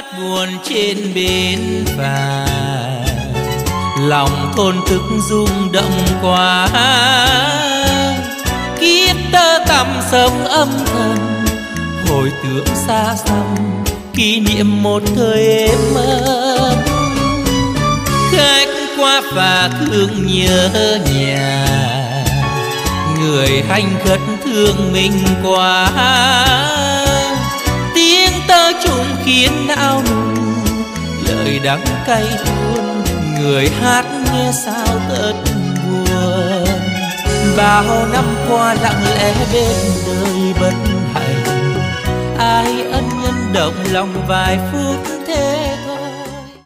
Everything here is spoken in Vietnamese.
buồn trên bến phà, lòng thôn thức rung động quá. Kiếp tơ tằm sống âm thầm, hồi tưởng xa xăm kỷ niệm một thời êm ấm. Khách qua phà thương nhớ nhà, người hành khất thương mình quá. Tiếng tơ trùng khiến não nùng, lời đắng cay tuôn, người hát nghe sao tớt buồn. Bao năm qua lặng lẽ bên đời bất hạnh, ai ân nhân động lòng vài phút